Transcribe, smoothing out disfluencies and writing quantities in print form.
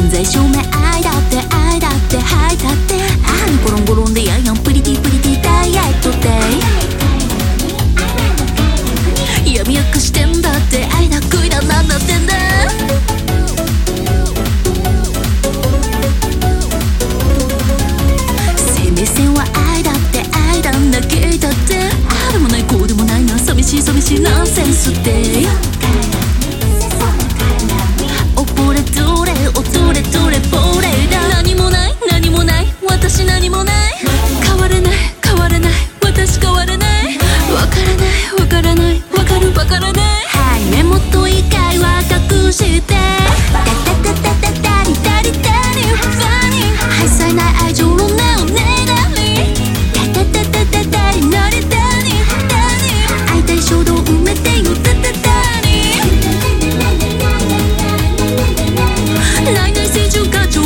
存在証明愛だって愛だってはいだってあのゴロンゴロンでやんやんプリティプリティダイエットデイ闇明かしてんだって愛だ恋だなんだってんだ生命線は愛だって愛だんだけだってあるもないこうでもないな寂しい寂しいナンセンスって溺れどれ踊れどれボレだ何もない何もない私何もない変われない変われない私変われないわからないわからないわかるわからないはい目元以外は隠してダダダダダダリダリダリファニーはいさえない愛情のねおねだりダダダダダダリノリダリダリ会いたい衝動埋めてよダダダリ内々成就課長